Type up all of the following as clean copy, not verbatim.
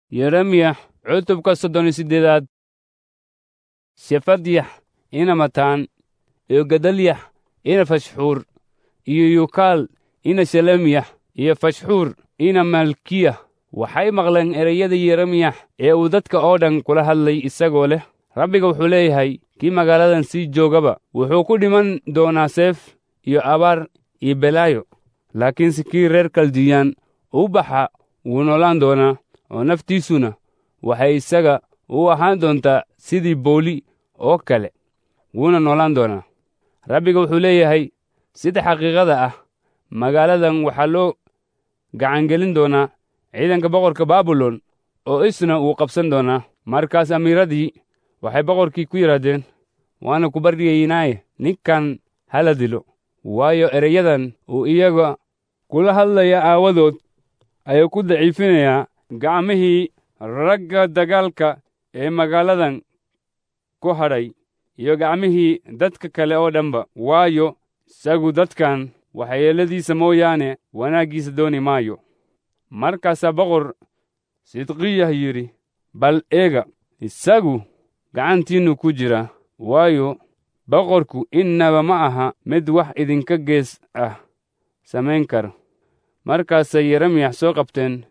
yeremiya cutubka 38. sefadyax ina mataan iyo gedalyax ina fashxuur iyo yukaal ina shelemiyax iyo fashxuur ina malkiya waxay maqleen ereyada yeremiyax ee uu dadka oo dhan kula hadlay isagoo leh, rabbiga wuxuu leeyahay, kii magaaladan sii joogaba wuxuu ku dhiman doonaa seef iyo abaar iyo belaayo, laakiinse kii reer kaldiyaan u baxa wuu noolaan doonaa, oo naftiisuna waxay isaga u ahaan doontaa sidii booli oo kale, wuuna noolaan doonaa. rabbiga wuxuu leeyahay, sida xaqiiqada ah, magaaladan waxaa loo gacangelin doonaa ciidanka boqorka baabilon, oo isna uu qabsan doonaa. markaas amiiradii waxay boqorkii ku yidhaahdeen, waana ku baryaynaaye ninkan hala dilo, waayo ereyadan uu iyaga kula hadlaya aawadood ayuu ku daciifinayaa gacmihii ragga dagaalka ee magaaladan ku hadhay iyo gacmihii dadka kale oo dhanba, waayo isagu dadkan waxyeelladiisa mooyaane wanaaggiisa dooni maayo. markaasaa boqor sidqiyah yidhi, bal eega, isagu gacantiinnu ku jira, waayo boqorku innaba ma aha mid wax idinka gees ah samayn kara. markaasay yeremiyax soo qabteen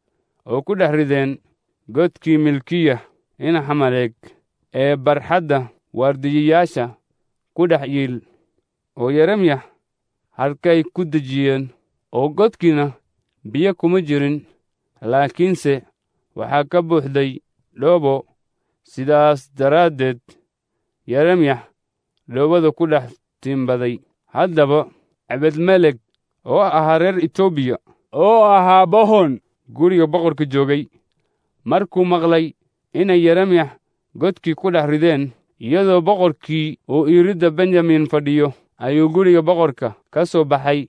oo ku dhex rideen godkii milkiya ina xamaleeg ee barxadda waardiyayaasha ku dhex yiil, oo yeremiyax halkay ku dejiyeen, oo godkiina biyo kuma jirin, laakiinse waxaa ka buuxday dhoobo. sidaas daraaddeed yeremiyax dhoobada ku dhex tiimbaday. haddaba ebedmelek oo ahaa reer etoobiya, oo ahaa bohon guriga boqorka joogay, markuu maqlay inay yeremiyax godkii ku dhex rideen, iyadoo boqorkii uu iridda benyamin fadhiyo, ayuu guriga boqorka ka soo baxay,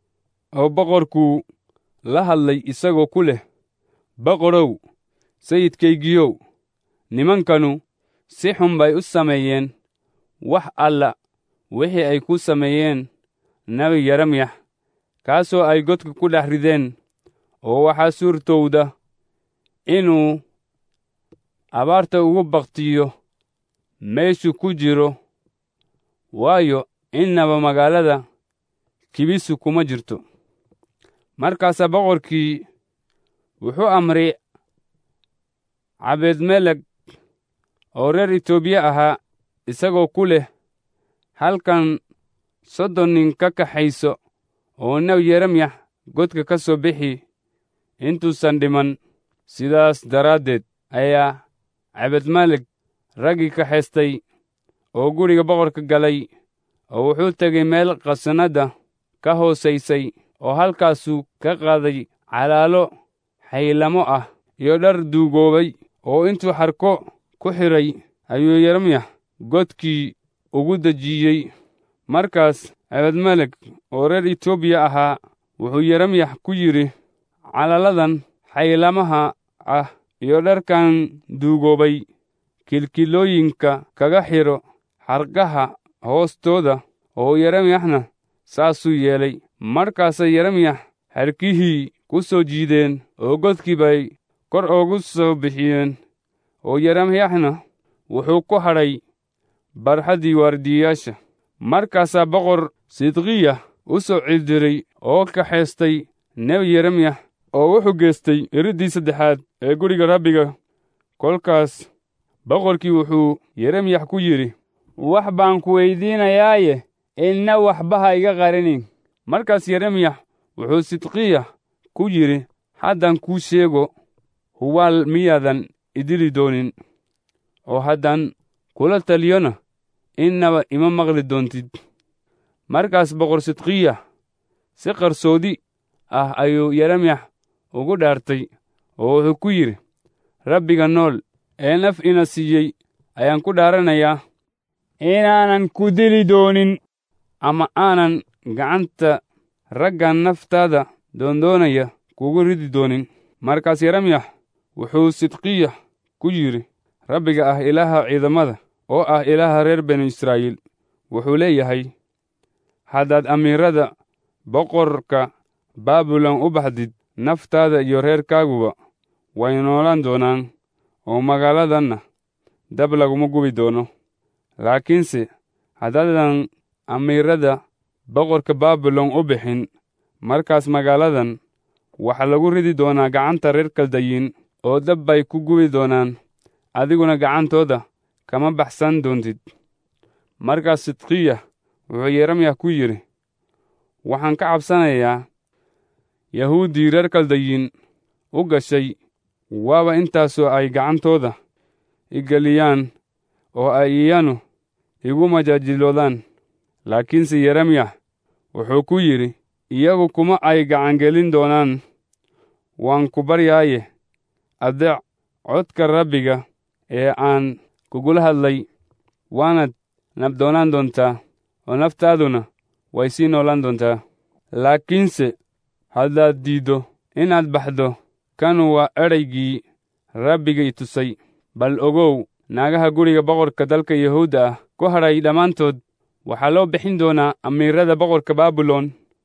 oo boqorkuu la hadlay isagoo ku leh, boqorow, sayidkaygiyow, nimankanu si xun bay u sameeyeen wax alla wixii ay ku sameeyeen nebi yeremiyax, kaasoo ay godka ku dhex rideen, oo waxaa suurtowda inuu abaarta ugu bakhtiyo meeshu ku jiro, waayo innaba magaalada kibisu kuma jirto. markaasaa boqorkii wuxuu amray cabedmelek oo reer etoobiya ahaa, isagoo ku leh, halkan 30 nin ka kaxayso oo nebi yeremiyax godka ka soo bixi intuusan dhiman. sidaas daraaddeed ayaa cabedmelek raggii kaxaystay oo guriga boqorka galay, oo wuxuu tegey meel qasnadda ka hoosaysay, oo halkaasuu ka qaaday calaalo xaylamo ah iyo dhar duugoobay, oo intuu xarko ku xidhay ayuu yeremiyax godkii ugu dejiyey. markaas cabedmelek oo reer etoobiya ahaa wuxuu yeremiyax ku yidhi, calaaladan xaylamaha ah iyo dharkan duugoobay kilkilooyinka kaga xidho xargaha hoostooda. oo yeremiyaxna saasuu yeelay. markaasay yeremiyax xarkihii ku soo jiideen, oo godkii bay kor oogu soo bixiyeen, oo yeremiyaxna wuxuu ku hadhay barxaddii waardiyayaasha. markaasaa boqor sidqiyah u soo cildiray oo kaxaystay nebi yeremiyax, oo wuxuu geestay iriddii saddexaad ee guriga rabbiga. kolkaas boqorkii wuxuu yeremiyax ku yidhi, wax baan ku weydiinayaaye, inna waxba ha iga qarinin. markaas yeremiyax wuxuu sidqiyah ku yidhi, haddaan kuu sheego, hubaal miyaadan idili doonin, oo haddaan kula taliyona innaba ima maqli doontid. markaas boqor sidqiyah si qarsoodi ah ayuu yeremiyax ugu dhaartay, oo wuxuu ku yidhi, rabbiga nool ee naf ina siiyey ayaan ku dhaaranayaa inaanan ku dili doonin, ama aanan gacanta raggan naftaada doondoonaya kugu ridi doonin. markaas yeremiyax wuxuu sidqiyah ku yidhi, rabbiga ah ilaaha ciidamada, oo ah ilaaha reer banu israa'iil, wuxuu leeyahay, haddaad amiirada boqorka baabilon u baxdid, naftaada iyo reerkaaguba way noolaan doonaan, oo magaaladanna dab laguma gubi doono. laakiinse haddaadan amiirada boqorka baabilon u bixin, markaas magaaladan waxaa lagu ridi doonaa gacanta reer kaldayiin, oo dab bay ku gubi doonaan, adiguna gacantooda kama baxsan doontid. markaas sidqiya wuxuu yeremyah ku yidhi, waxaan ka cabsanayaa yahuuddii reer kaldayiin u gashay, waaba intaasoo ay gacantooda i geliyaan oo ay iyanu igu majaajiloodaan. laakiinse yeremyah wuxuu ku yidhi, iyagu kuma ay gacangelin doonaan. waan ku baryaaye, adeec codka Rabbiga ee aan kugula hadlay, waanaad nabdoonaan doontaa, oo naftaaduna way sii noolaan doontaa. laakiinse haddaad diiddo inaad baxdo, kanu waa ereygii Rabbiga i tusay. bal ogow, naagaha guriga boqorka dalka Yahuudda ah ku hadhay dhammaantood waxaa loo bixin doonaa amiirada boqorka Baabilon,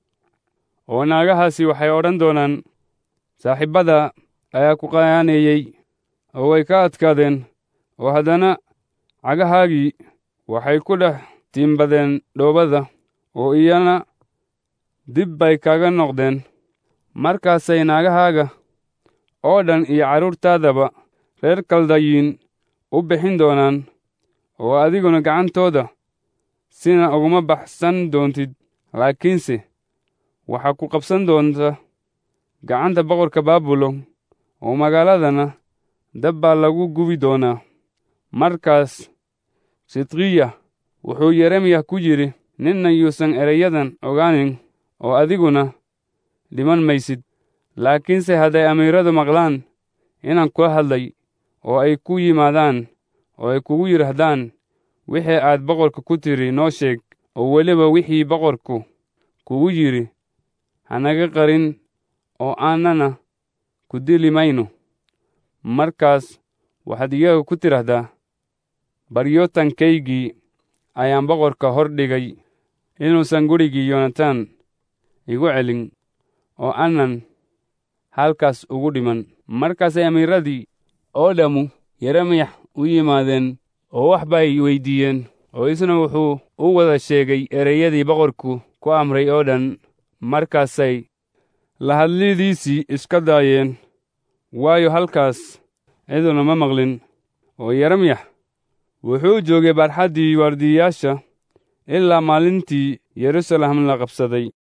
oo naagahaasi waxay odhan doonaan, saaxiibada ayaa ku khiyaaneeyey, oo way ka adkaadeen, oo haddana cagahaagii waxay ku dhex tiimbadeen dhoobada, oo iyana dib bay kaga noqdeen. markaasay naagahaaga oo dhan iyo carruurtaadaba reer kaldayiin u bixin doonaan, oo adiguna gacantooda sina uguma baxsan doontid. laakiinse waxaa ku qabsan doonta gacanta boqorka Baabilon, oo magaaladana dab baa lagu gubi doonaa. markaas sidqiya wuxuu yeremyah ku yidhi, ninna yuusan ereyadan ogaanin, oo adiguna dhiman maysid. laakiinse hadday amiiradu maqlaan inaan kula hadlay, oo ay ku yimaadaan, oo ay kugu yidhaahdaan, wixii aad boqorka ku tidhi noo sheeg, oo weliba wixii boqorku kugu yidhi hanaga qarin, oo aanana ku dili mayno. markaas waxaad iyaga ku tidhaahdaa, baryootankaygii ayaan boqorka hor dhigay, inuusan gurigii yonatan igu celin, oo aanan halkaas ugu dhiman. markaasay amiiradii oo dhammu yeremyah u yimaadeen, oo wax bay weyddiiyeen, oo isna wuxuu u wada sheegay ereyadii boqorku ku amray oo dhan. markaasay la hadlidiisii iska daayeen, waayo halkaas ciduna ma maqlin. oo yeremyah wuxuu joogay barxaddii waardiyayaasha ilaa maalintii Yeruusaalem la qabsaday.